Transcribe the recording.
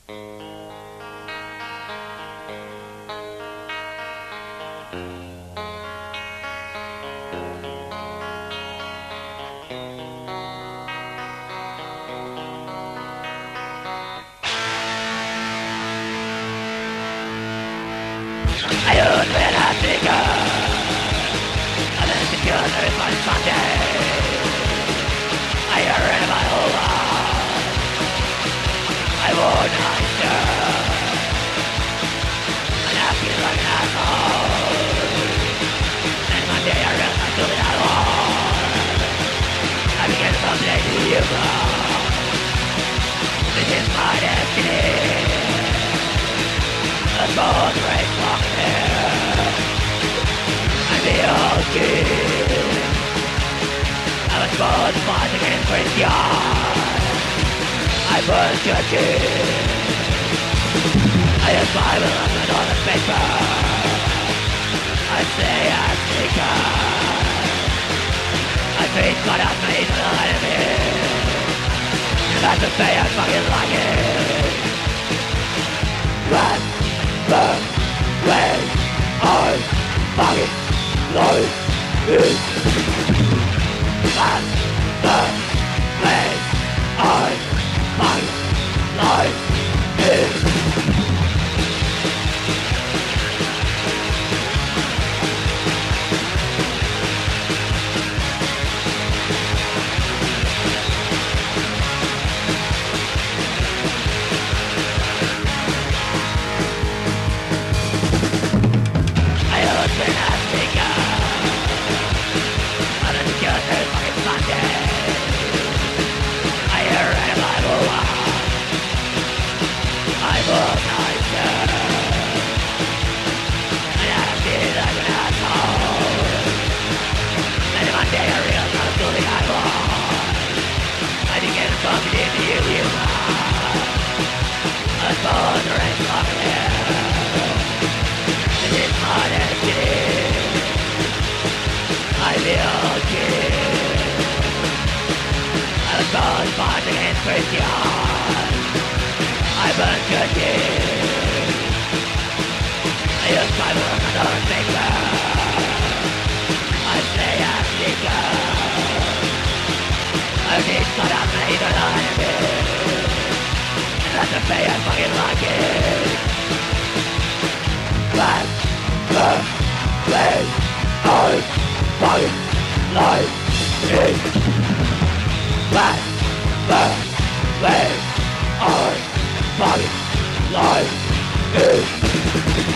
I don't when I think I'm insecure, there is my Sunday. I hear in my whole life I won't answer, and I feel like an asshole. And one day I realize I'm feeling at all. I begin to someday to you. This is my destiny. The boat race long hair. I'm the old king. I was born fighting in Christian. I burst your teeth. I use Bible and on the paper. I say a seeker. I treat God as my evil enemy. And that's the way I fucking like it. Run! The way I fucking like it. That's the way I fucking like it. Christian, I burn your teeth. I use Bible and on paper. I say a seeker. I need God as my evil enemy. And that's the way I fucking like it. That's the way I fucking like it. That's the way I fucking like it.